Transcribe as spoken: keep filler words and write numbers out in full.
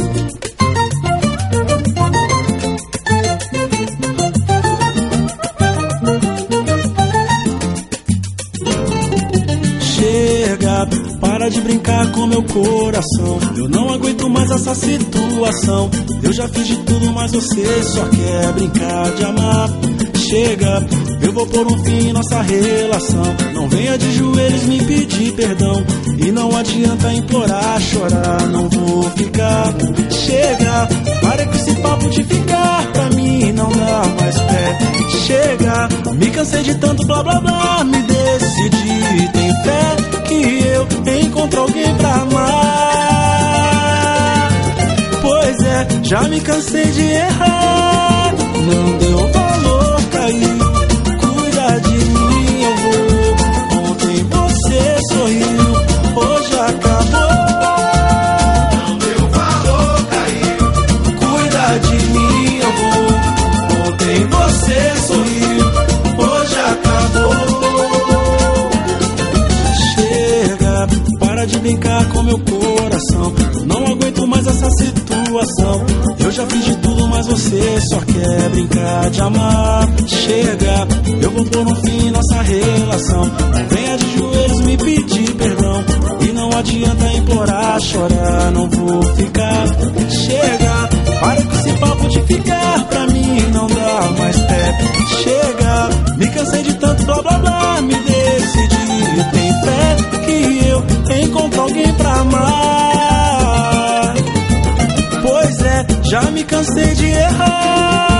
Chega, para de brincar com meu coração. Eu não aguento mais essa situação. Eu já fiz de tudo, mas você só quer brincar de amar. Chega, eu vou pôr um fim em nossa relação. Não venha de joelhos me pedir perdão. E não adianta implorar, chorar, não vou ficar. Chega, para com esse papo de ficar, pra mim não dá mais pé. Chega, me cansei de tanto blá blá blá. Me decidi, tem fé que eu encontro alguém pra amar. Pois é, já me cansei de errar. Não deu valor, caiu. Cuida de mim, eu vou. Ontem você sorriu, hoje acabou. Não deu valor, caiu. Cuida de mim, eu vou. Ontem você sorriu, hoje acabou. Chega, para de brincar com meu coração. Não aguento mais essa situação. Eu já fiz de tudo, mas você só quer brincar de amar. Chega, eu vou pôr um fim em nossa relação. Não venha de joelhos me pedir perdão. E não adianta implorar, chorar, não vou ficar. Chega, para com esse papo de ficar, pra mim não dá mais pé. Chega, me cansei de tanto blá blá blá. Me decidi, tem fé que eu encontro alguém pra amar. Pois é, já me cansei de errar.